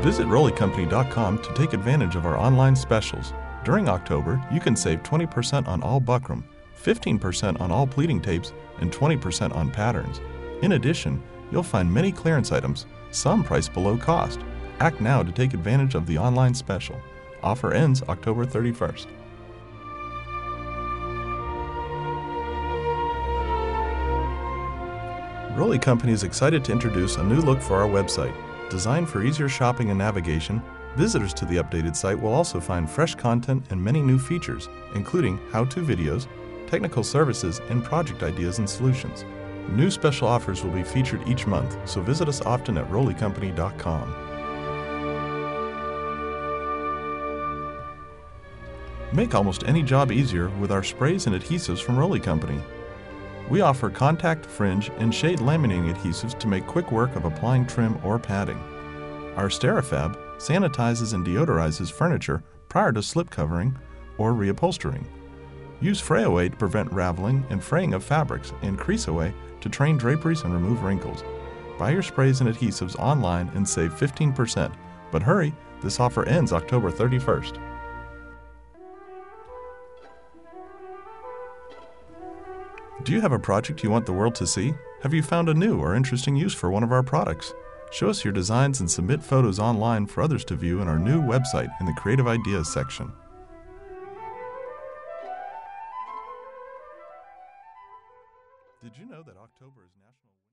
Visit RollyCompany.com to take advantage of our online specials. During October, you can save 20% on all buckram, 15% on all pleating tapes, and 20% on patterns. In addition, you'll find many clearance items, some priced below cost. Act now to take advantage of the online special. Offer ends October 31st. Rolly Company is excited to introduce a new look for our website. Designed for easier shopping and navigation, visitors to the updated site will also find fresh content and many new features, including how-to videos, technical services, and project ideas and solutions. New special offers will be featured each month, so visit us often at RollyCompany.com. Make almost any job easier with our sprays and adhesives from Rolly Company. We offer contact, fringe, and shade laminating adhesives to make quick work of applying trim or padding. Our SteriFab sanitizes and deodorizes furniture prior to slip covering or reupholstering. Use Fray Away to prevent raveling and fraying of fabrics, and Crease Away to train draperies and remove wrinkles. Buy your sprays and adhesives online and save 15%, but hurry, this offer ends October 31st. Do you have a project you want the world to see? Have you found a new or interesting use for one of our products? Show us your designs and submit photos online for others to view in our new website in the Creative Ideas section. Did you know that October is National